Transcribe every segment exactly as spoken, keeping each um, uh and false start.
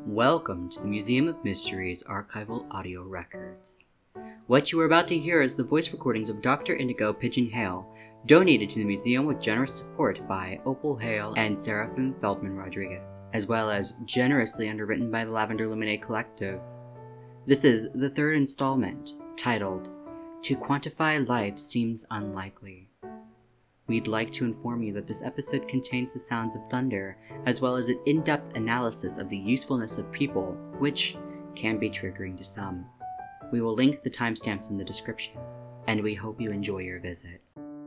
Welcome to the Museum of Mysteries archival audio records. What you are about to hear is the voice recordings of Doctor Indigo Pigeon Hale, donated to the museum with generous support by Opal Hale and Seraphim Feldman Rodriguez, as well as generously underwritten by the Lavender Lemonade Collective. This is the third installment, titled, To Quantify Life Seems Unlikely. We'd like to inform you that this episode contains the sounds of thunder, as well as an in-depth analysis of the usefulness of people, which can be triggering to some. We will link the timestamps in the description, and we hope you enjoy your visit.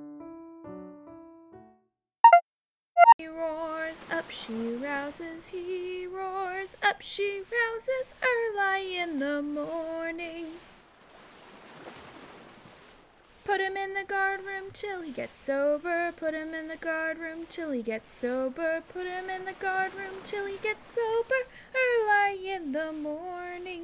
He roars, up she rouses, he roars, up she rouses, early in the morning. Put him in the guard room till he gets sober, put him in the guard room till he gets sober, put him in the guard room till he gets sober, early in the morning.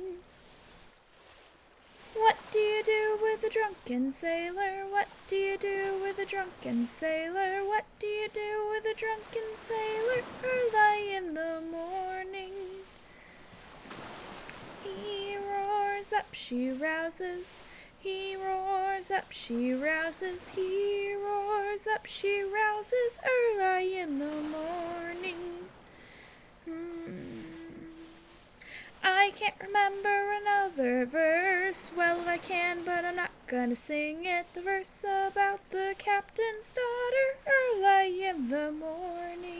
What do you do with a drunken sailor? What do you do with a drunken sailor? What do you do with a drunken sailor early in the morning? He roars, up she rouses. He roars, up she rouses, he roars, up she rouses, early in the morning. Hmm. I can't remember another verse. Well, I can, but I'm not gonna sing it. The verse about the captain's daughter, early in the morning.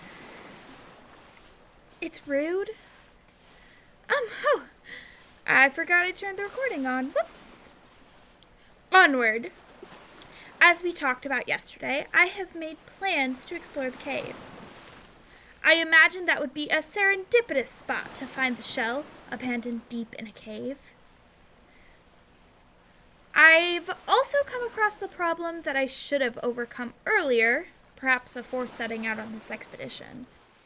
It's rude. Um, oh, I forgot I turned the recording on. Whoops. Onward! As we talked about yesterday, I have made plans to explore the cave. I imagined that would be a serendipitous spot to find the shell, abandoned deep in a cave. I've also come across the problem that I should have overcome earlier, perhaps before setting out on this expedition.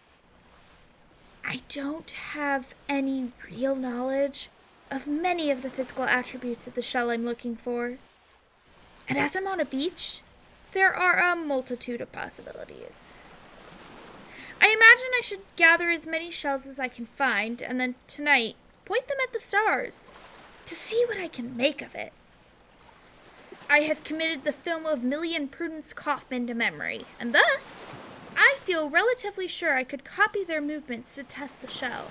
I don't have any real knowledge of many of the physical attributes of the shell I'm looking for. And as I'm on a beach, there are a multitude of possibilities. I imagine I should gather as many shells as I can find, and then tonight, point them at the stars, to see what I can make of it. I have committed the film of Millie and Prudence Kaufman to memory, and thus, I feel relatively sure I could copy their movements to test the shell.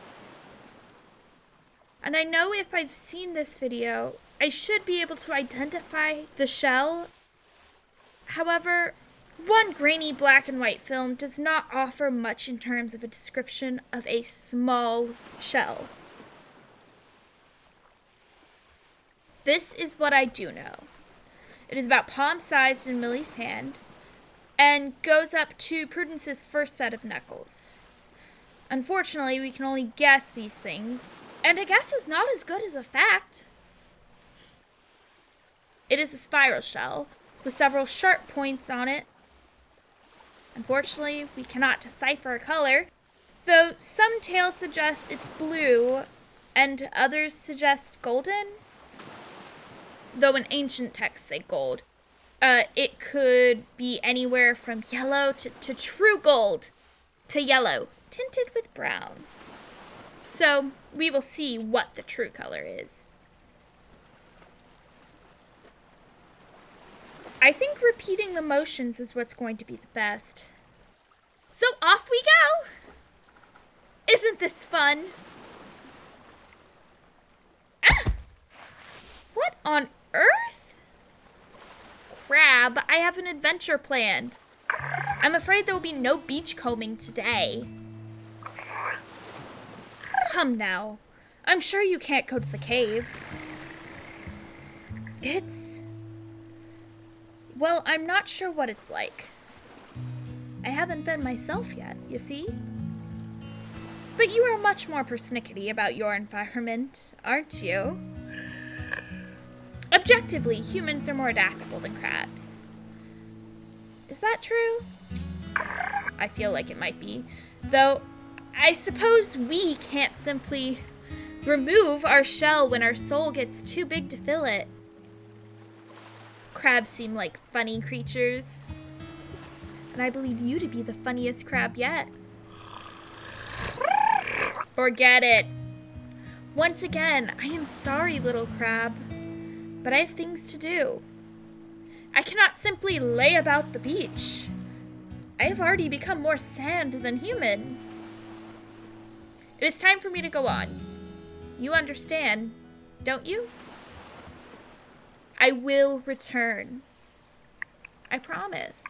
And I know if I've seen this video, I should be able to identify the shell. However, one grainy black and white film does not offer much in terms of a description of a small shell. This is what I do know. It is about palm-sized in Millie's hand, and goes up to Prudence's first set of knuckles. Unfortunately, we can only guess these things, and a guess is not as good as a fact. It is a spiral shell, with several sharp points on it. Unfortunately, we cannot decipher a color, though some tales suggest it's blue, and others suggest golden. Though in ancient texts say gold. Uh, it could be anywhere from yellow to, to true gold, to yellow, tinted with brown. So, we will see what the true color is. I think repeating the motions is what's going to be the best. So off we go! Isn't this fun? Ah! What on earth? Crab, I have an adventure planned. I'm afraid there will be no beachcombing today. Come now. I'm sure you can't go to the cave. It's... Well, I'm not sure what it's like. I haven't been myself yet, you see? But you are much more persnickety about your environment, aren't you? Objectively, humans are more adaptable than crabs. Is that true? I feel like it might be. Though, I suppose we can't simply remove our shell when our soul gets too big to fill it. Crabs seem like funny creatures. And I believe you to be the funniest crab yet. Forget it. Once again, I am sorry, little crab, but I have things to do. I cannot simply lay about the beach. I have already become more sand than human. It is time for me to go on. You understand, don't you? I will return. I promise.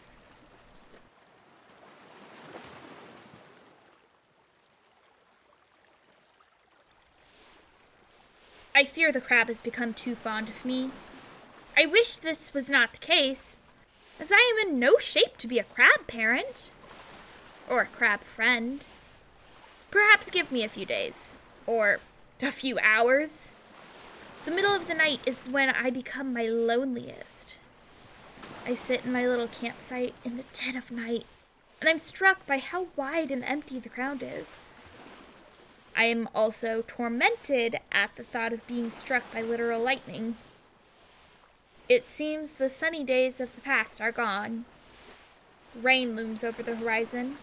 I fear the crab has become too fond of me. I wish this was not the case, as I am in no shape to be a crab parent. Or a crab friend. Perhaps give me a few days. Or a few hours. The middle of the night is when I become my loneliest. I sit in my little campsite in the dead of night, and I'm struck by how wide and empty the ground is. I am also tormented at the thought of being struck by literal lightning. It seems the sunny days of the past are gone. Rain looms over the horizon.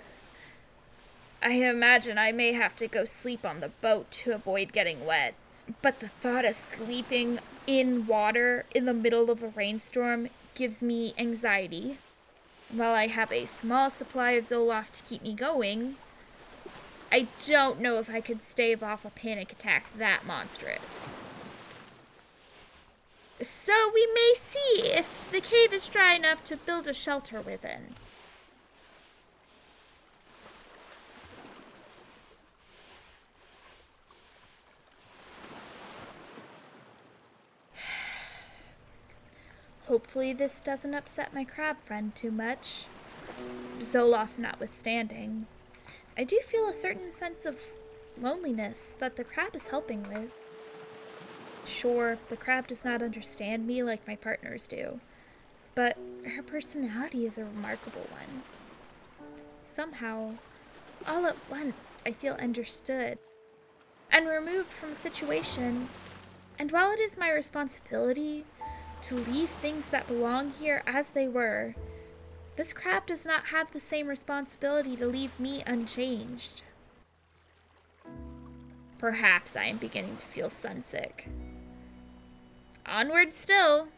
I imagine I may have to go sleep on the boat to avoid getting wet. But the thought of sleeping in water in the middle of a rainstorm gives me anxiety. While I have a small supply of Zoloft to keep me going, I don't know if I could stave off a panic attack that monstrous. So we may see if the cave is dry enough to build a shelter within. Hopefully this doesn't upset my crab friend too much. Zoloft notwithstanding, I do feel a certain sense of loneliness that the crab is helping with. Sure, the crab does not understand me like my partners do, but her personality is a remarkable one. Somehow, all at once, I feel understood and removed from a situation, and while it is my responsibility to leave things that belong here as they were, this crab does not have the same responsibility to leave me unchanged. Perhaps I am beginning to feel sunsick. Onward still.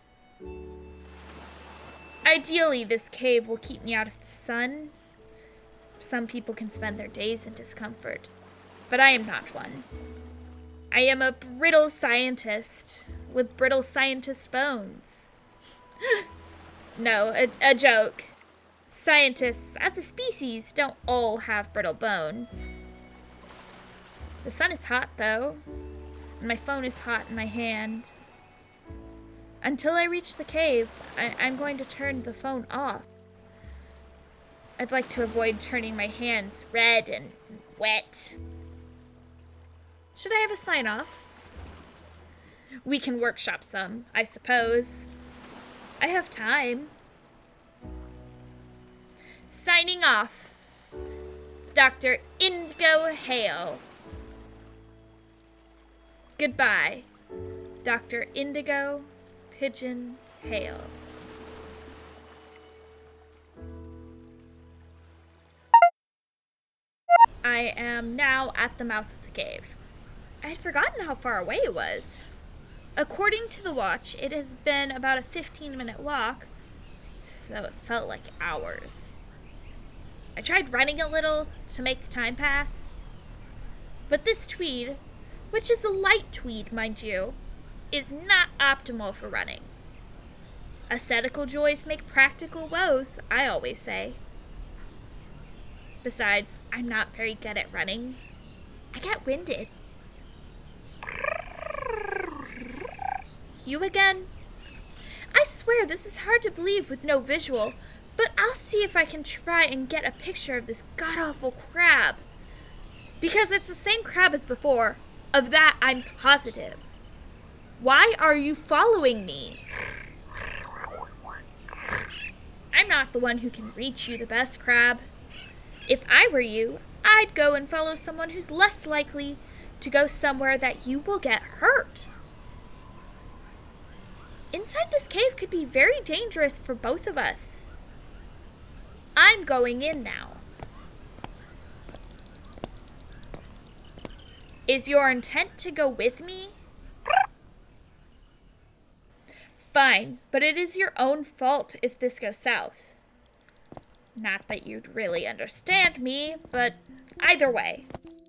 Ideally, this cave will keep me out of the sun. Some people can spend their days in discomfort, but I am not one. I am a brittle scientist with brittle scientist bones. No, a, a joke. Scientists, as a species, don't all have brittle bones. The sun is hot, though, and my phone is hot in my hand. Until I reach the cave, I I'm going to turn the phone off. I'd like to avoid turning my hands red and wet. Should I have a sign-off? We can workshop some, I suppose. I have time. Signing off. Doctor Indigo Hale. Goodbye, Doctor Indigo Pigeon Hale. I am now at the mouth of the cave. I had forgotten how far away it was. According to the watch, it has been about a fifteen minute walk, though it felt like hours. I tried running a little to make the time pass, but this tweed, which is a light tweed, mind you, is not optimal for running. Aesthetical joys make practical woes, I always say. Besides, I'm not very good at running. I get winded. You again? I swear this is hard to believe with no visual, but I'll see if I can try and get a picture of this god-awful crab. Because it's the same crab as before. Of that, I'm positive. Why are you following me? I'm not the one who can reach you the best, crab. If I were you, I'd go and follow someone who's less likely to go somewhere that you will get hurt. Inside this cave could be very dangerous for both of us. I'm going in now. Is your intent to go with me? Fine, but it is your own fault if this goes south. Not that you'd really understand me, but either way.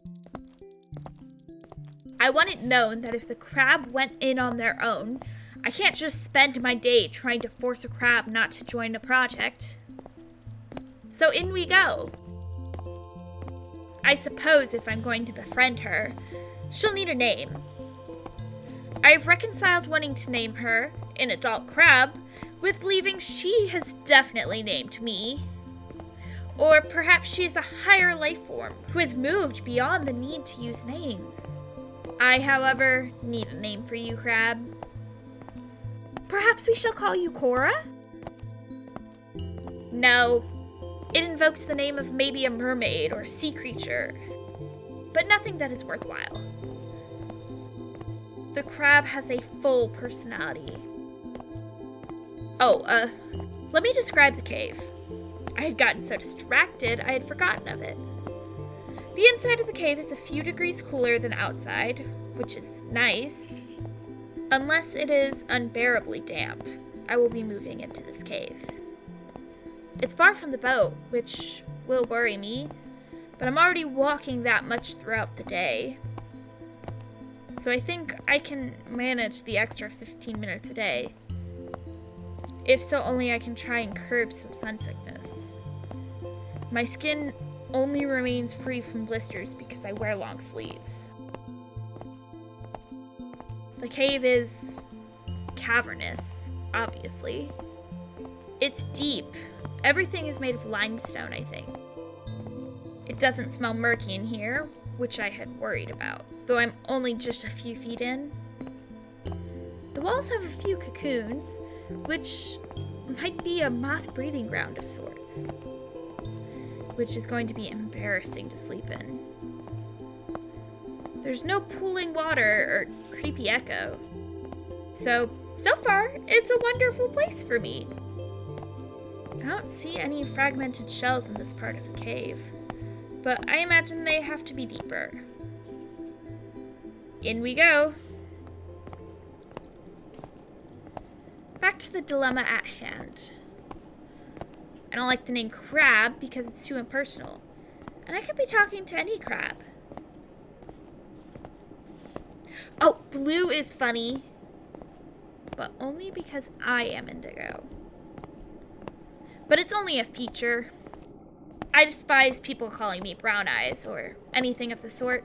I want it known that if the crab went in on their own, I can't just spend my day trying to force a crab not to join the project. So in we go. I suppose if I'm going to befriend her, she'll need a name. I've reconciled wanting to name her, an adult crab, with believing she has definitely named me. Or perhaps she is a higher life form who has moved beyond the need to use names. I, however, need a name for you, crab. Perhaps we shall call you Cora? No. It invokes the name of maybe a mermaid or a sea creature, but nothing that is worthwhile. The crab has a full personality. Oh, uh, let me describe the cave. I had gotten so distracted, I had forgotten of it. The inside of the cave is a few degrees cooler than outside, which is nice. Unless it is unbearably damp, I will be moving into this cave. It's far from the boat, which will worry me, but I'm already walking that much throughout the day. So I think I can manage the extra fifteen minutes a day. If so, only I can try and curb some sun sickness. My skin only remains free from blisters because I wear long sleeves. The cave is cavernous, obviously. It's deep. Everything is made of limestone, I think. It doesn't smell murky in here, which I had worried about, though I'm only just a few feet in. The walls have a few cocoons, which might be a moth breeding ground of sorts, which is going to be embarrassing to sleep in. There's no pooling water or creepy echo. So, so far, it's a wonderful place for me. I don't see any fragmented shells in this part of the cave, but I imagine they have to be deeper. In we go. Back to the dilemma at hand. I don't like the name crab because it's too impersonal, and I could be talking to any crab. Oh, blue is funny, but only because I am indigo. But it's only a feature. I despise people calling me brown eyes or anything of the sort.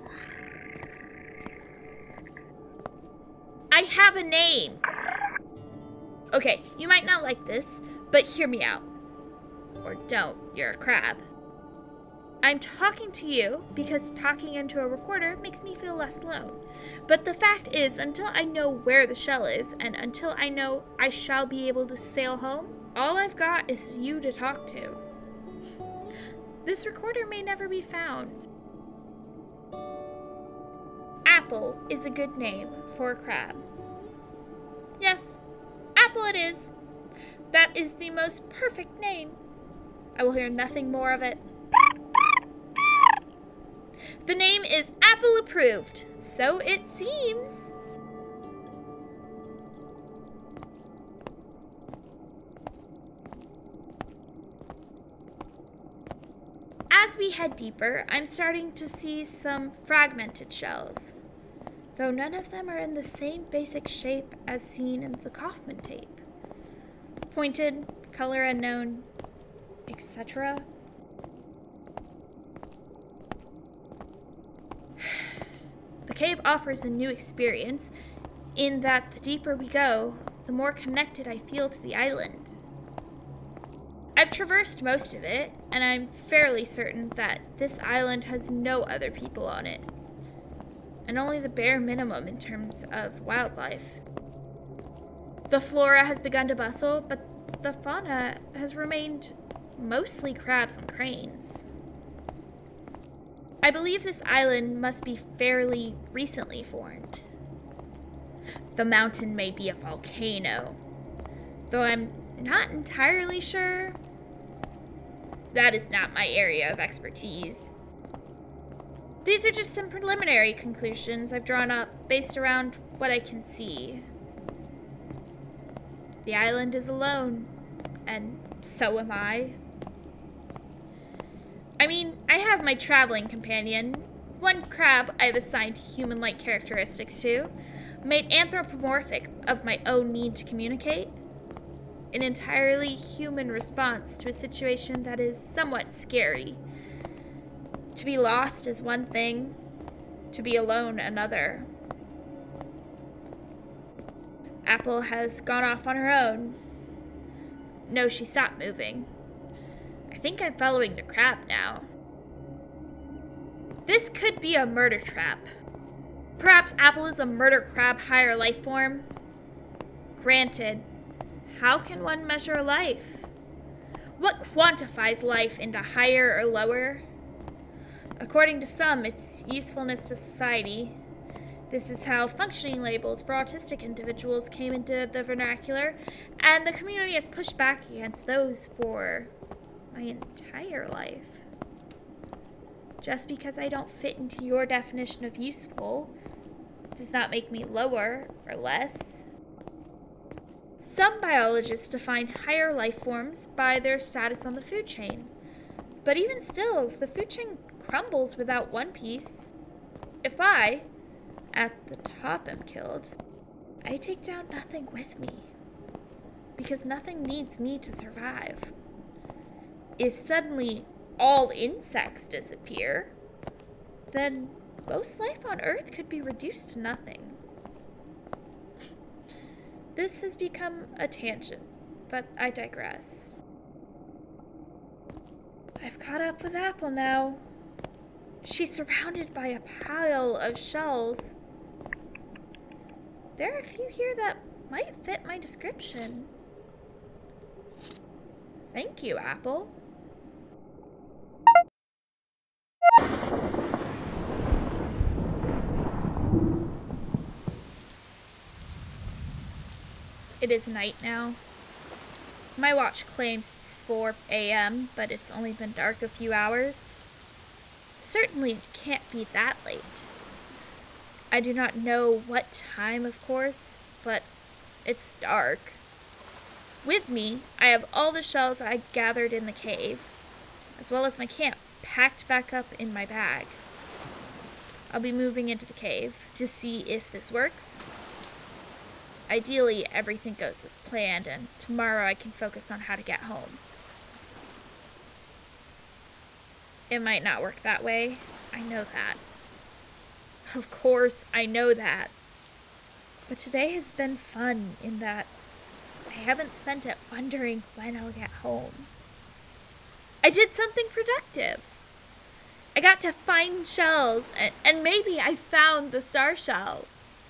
I have a name. Okay, you might not like this, but hear me out. Or don't, you're a crab. I'm talking to you because talking into a recorder makes me feel less alone. But the fact is, until I know where the shell is, and until I know I shall be able to sail home, all I've got is you to talk to. This recorder may never be found. Apple is a good name for a crab. Yes, Apple it is. That is the most perfect name. I will hear nothing more of it. The name is Apple approved, so it seems. As we head deeper, I'm starting to see some fragmented shells, though none of them are in the same basic shape as seen in the Kaufman tape. Pointed, color unknown, et cetera. The cave offers a new experience in that the deeper we go, the more connected I feel to the island. I've traversed most of it, and I'm fairly certain that this island has no other people on it, and only the bare minimum in terms of wildlife. The flora has begun to bustle, but the fauna has remained mostly crabs and cranes. I believe this island must be fairly recently formed. The mountain may be a volcano, though I'm not entirely sure. That is not my area of expertise. These are just some preliminary conclusions I've drawn up based around what I can see. The island is alone, and so am I. I mean, I have my traveling companion, one crab I've assigned human-like characteristics to, made anthropomorphic of my own need to communicate. An entirely human response to a situation that is somewhat scary. To be lost is one thing, to be alone another. Apple has gone off on her own. No, she stopped moving. I think I'm following the crab now. This could be a murder trap. Perhaps Apple is a murder crab higher life form. Granted, how can one measure a life? What quantifies life into higher or lower? According to some, it's usefulness to society. This is how functioning labels for autistic individuals came into the vernacular, and the community has pushed back against those for my entire life. Just because I don't fit into your definition of useful does not make me lower or less. Some biologists define higher life forms by their status on the food chain. But even still, the food chain crumbles without one piece. If I, at the top, am killed, I take down nothing with me. Because nothing needs me to survive. If suddenly all insects disappear, then most life on Earth could be reduced to nothing. This has become a tangent, but I digress. I've caught up with Apple now. She's surrounded by a pile of shells. There are a few here that might fit my description. Thank you, Apple. It is night now. My watch claims it's four a m, but it's only been dark a few hours. Certainly it can't be that late. I do not know what time, of course, but it's dark. With me, I have all the shells I gathered in the cave, as well as my camp packed back up in my bag. I'll be moving into the cave to see if this works. Ideally, everything goes as planned, and tomorrow I can focus on how to get home. It might not work that way. I know that. Of course, I know that. But today has been fun in that I haven't spent it wondering when I'll get home. I did something productive. I got to find shells, and, and maybe I found the star shell.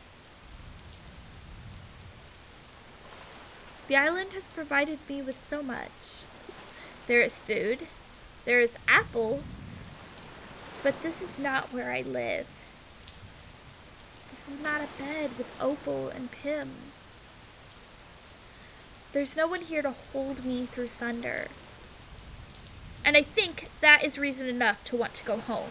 The island has provided me with so much. There is food, there is Apple, but this is not where I live. This is not a bed with Opal and Pim. There's no one here to hold me through thunder. And I think that is reason enough to want to go home.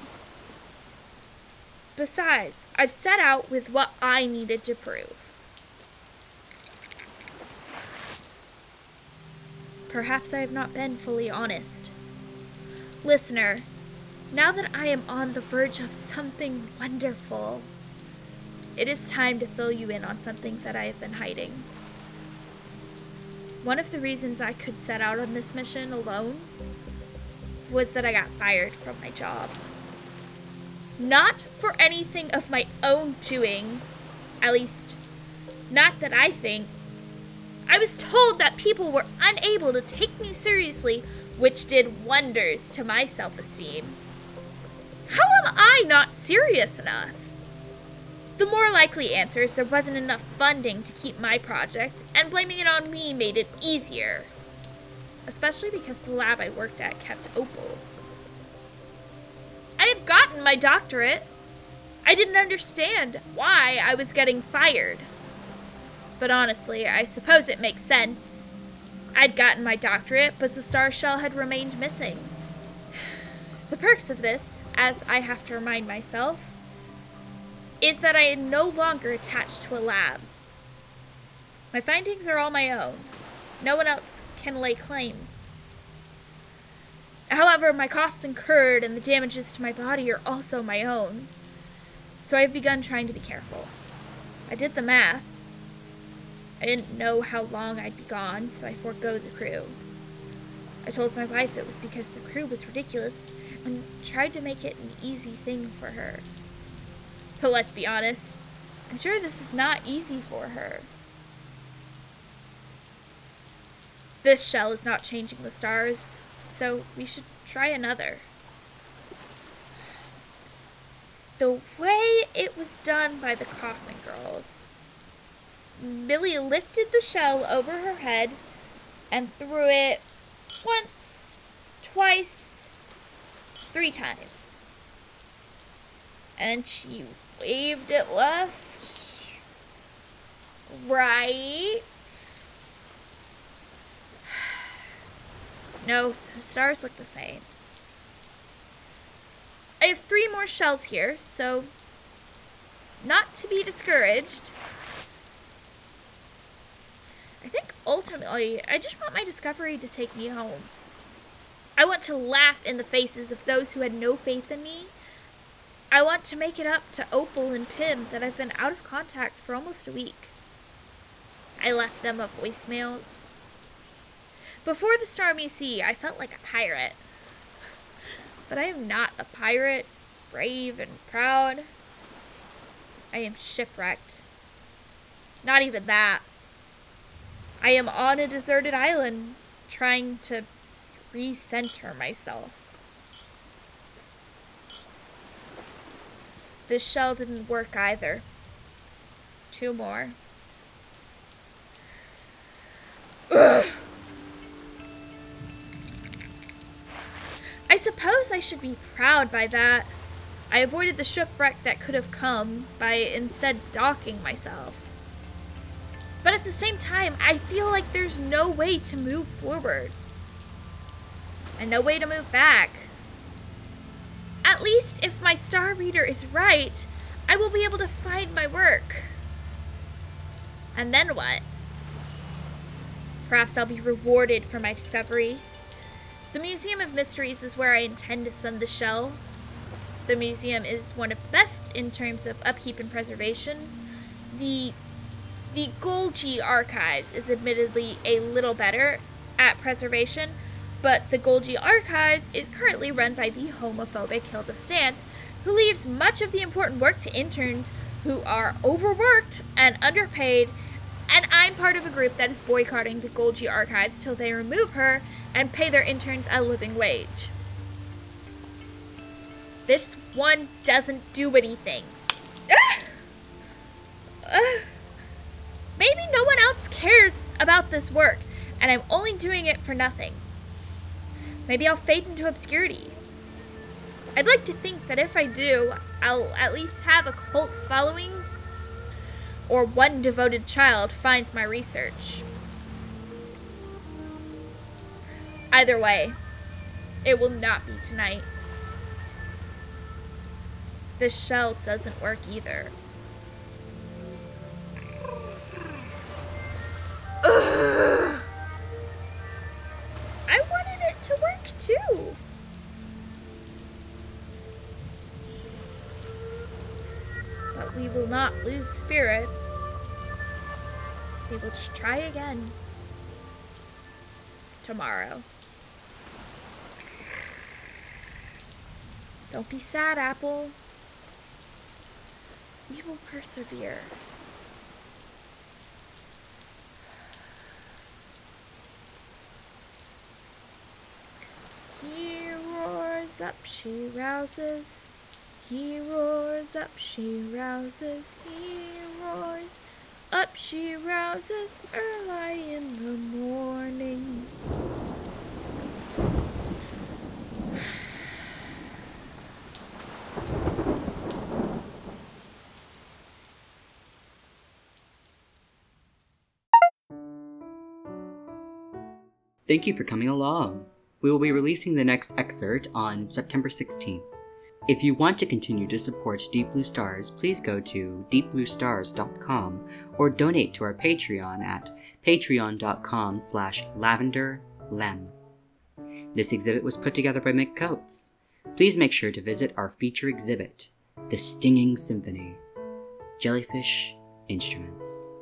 Besides, I've set out with what I needed to prove. Perhaps I have not been fully honest. Listener, now that I am on the verge of something wonderful, it is time to fill you in on something that I have been hiding. One of the reasons I could set out on this mission alone was that I got fired from my job. Not for anything of my own doing, at least, not that I think. I was told that people were unable to take me seriously, which did wonders to my self-esteem. How am I not serious enough? The more likely answer is there wasn't enough funding to keep my project, and blaming it on me made it easier. Especially because the lab I worked at kept Opal. I had gotten my doctorate. I didn't understand why I was getting fired. But honestly, I suppose it makes sense. I'd gotten my doctorate, but the star shell had remained missing. The perks of this, as I have to remind myself, is that I am no longer attached to a lab. My findings are all my own. No one else can lay claim. However, my costs incurred and the damages to my body are also my own. So I've begun trying to be careful. I did the math. I didn't know how long I'd be gone, so I forego the crew. I told my wife it was because the crew was ridiculous and tried to make it an easy thing for her. But let's be honest, I'm sure this is not easy for her. This shell is not changing the stars, so we should try another. The way it was done by the Kaufman girls. Millie lifted the shell over her head and threw it once, twice, three times. And she waved it left, right. No, the stars look the same. I have three more shells here, so not to be discouraged. I think ultimately, I just want my discovery to take me home. I want to laugh in the faces of those who had no faith in me. I want to make it up to Opal and Pim that I've been out of contact for almost a week. I left them a voicemail. Before the stormy sea, I felt like a pirate. But I am not a pirate, brave and proud. I am shipwrecked. Not even that. I am on a deserted island, trying to recenter myself. This shell didn't work either. Two more. Ugh. I suppose I should be proud by that. I avoided the shipwreck that could have come by instead docking myself. But at the same time, I feel like there's no way to move forward. And no way to move back. At least if my star reader is right, I will be able to find my work. And then what? Perhaps I'll be rewarded for my discovery. The Museum of Mysteries is where I intend to send the shell. The museum is one of the best in terms of upkeep and preservation. The The Golgi Archives is admittedly a little better at preservation, but the Golgi Archives is currently run by the homophobic Hilda Stant, who leaves much of the important work to interns who are overworked and underpaid, and I'm part of a group that is boycotting the Golgi Archives till they remove her and pay their interns a living wage. This one doesn't do anything. Ah! Ah! Maybe no one else cares about this work, and I'm only doing it for nothing. Maybe I'll fade into obscurity. I'd like to think that if I do, I'll at least have a cult following, or one devoted child finds my research. Either way, it will not be tonight. This shell doesn't work either. Ugh. I wanted it to work too. But we will not lose spirit. We will just try again tomorrow. Don't be sad, Apple. We will persevere. He roars up, she rouses. He roars up, she rouses. He roars up, she rouses early in the morning. Thank you for coming along. We will be releasing the next excerpt on September sixteenth. If you want to continue to support Deep Blue Stars, please go to deep blue stars dot com or donate to our Patreon at patreon.com slash lavenderlem. This exhibit was put together by Mick Coates. Please make sure to visit our feature exhibit, The Stinging Symphony, Jellyfish Instruments.